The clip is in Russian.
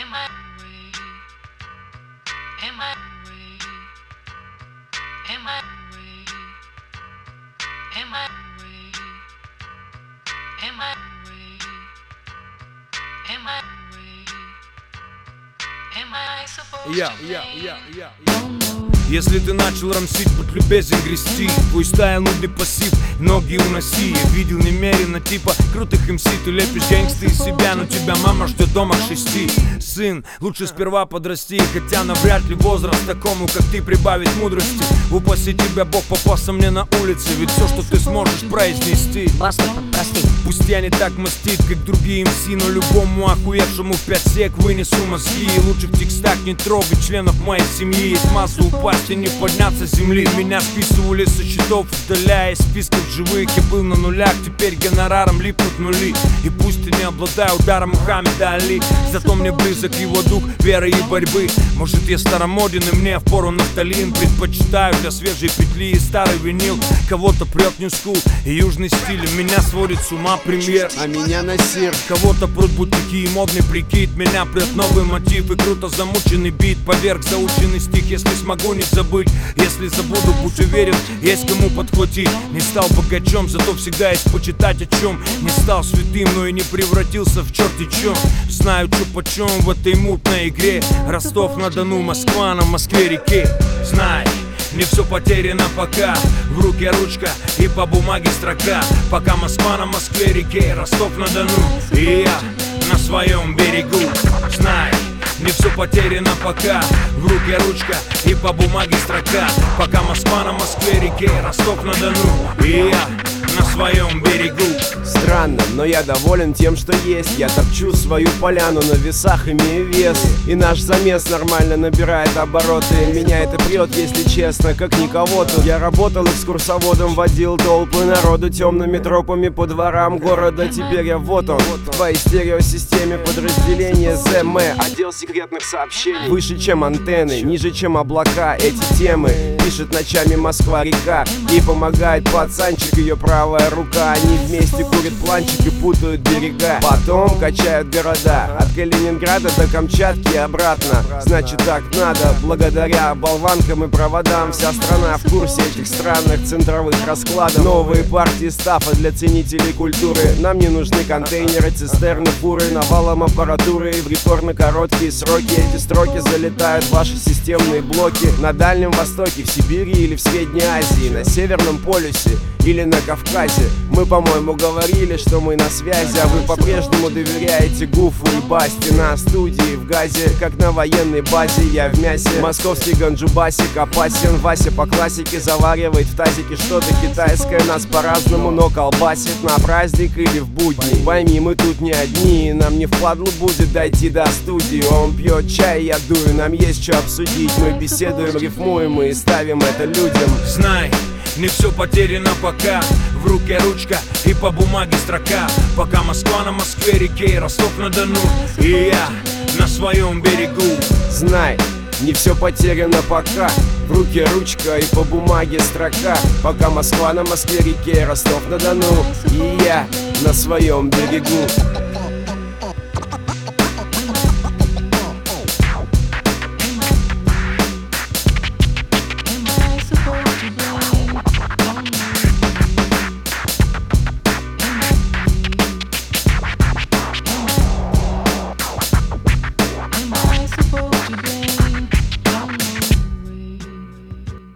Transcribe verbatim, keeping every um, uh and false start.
Я, я, я, я, я. Если ты начал рамсить, будь любезен грести. Твой стайл нудный пассив, ноги уноси. Я видел немерено типа крутых эм си. Ты лепишь гэнгсты из себя, но тебя мама ждет дома к шести. Сын, лучше сперва подрасти, хотя навряд ли возраст такому, как ты, прибавить мудрости. Упаси тебя Бог, попался мне на улице. Ведь все, что ты сможешь произнести, Просто прости. пусть я не так мастит, как другие эм си, но любому охуевшему в пять сек вынесу мозги. И лучше в текстах не трогать членов моей семьи. Есть масса упасть и не подняться с земли. Меня списывали со счетов, удаляя из списков живых. Я был на нулях, теперь гонораром липнут нули. И пусть я не обладаю ударом Мухаммеда Али, зато мне близок его дух веры и борьбы. Может, я старомоден и мне впору нафталин. Предпочитаю для свежей петли и старый винил. Кого-то прет нью-скул и южный стиль. Меня сводит с ума премьер, а меня Насир. Кого-то прут бутики и модный прикид. Меня прет новый мотив и круто замученный бит. Поверх заученный стих, если смогу не забыть. Если забуду, будь уверен, есть кому подхватить. Не стал богачом, зато всегда есть почитать о чем. Не стал святым, но и не превратился в черти чем. Знаю, чё почем в этой мутной игре. Ростов-на-Дону, Москва на Москве-реке. Знай, не все потеряно пока. В руке ручка и по бумаге строка. Пока Москва на Москве-реке, Ростов-на-Дону и я на своем берегу. Знай, не все потеряно пока. В руке ручка и по бумаге строка. Пока Москва на Москве-реке, Ростов-на-Дону и я на своем берегу. Странно, но я доволен тем, что есть. Я топчу свою поляну на весах, имея вес. И наш замес нормально набирает обороты. Меня это прет, если честно, как никого тут. Я работал экскурсоводом, водил толпы народу темными тропами по дворам города. Теперь я вот он, в твоей стереосистеме подразделение зэ эм э. Отдел секретных сообщений. Выше, чем антенны, ниже, чем облака. Эти темы пишет ночами Москва-река. И помогает пацанчик, ее правая рука. Они вместе курят планчик и путают берега. Потом качают города от Калининграда до Камчатки и обратно. Значит, так надо. Благодаря болванкам и проводам вся страна в курсе этих странных центровых раскладов. Новые партии стафа для ценителей культуры. Нам не нужны контейнеры, цистерны, фуры, навалом аппаратуры. И в рекордно короткие сроки эти строки залетают в ваши системные блоки. На Дальнем Востоке, в Сибири или в Средней Азии, на Северном полюсе или на Кавказе. Мы, по-моему, говорили, что мы на связи, а вы по-прежнему доверяете Гуфу и Басти. На студии в газе, как на военной базе. Я в мясе, московский ганджубасик опасен. Вася по классике заваривает в тазике что-то китайское. Нас по-разному, но колбасит на праздник или в будни. Пойми, мы тут не одни, нам не впадлу будет дойти до студии. Он пьет чай, я дую, нам есть что обсудить. Мы беседуем, рифмуем и ставим это людям. Знай, не все потеряно пока. В руке ручка и по бумаге строка. Пока Москва на Москве-реке, Ростов-на-Дону и я на своем берегу. Знай, не все потеряно пока. В руке ручка и по бумаге строка. Пока Москва на Москве-реке, Ростов-на-Дону и я на своем берегу.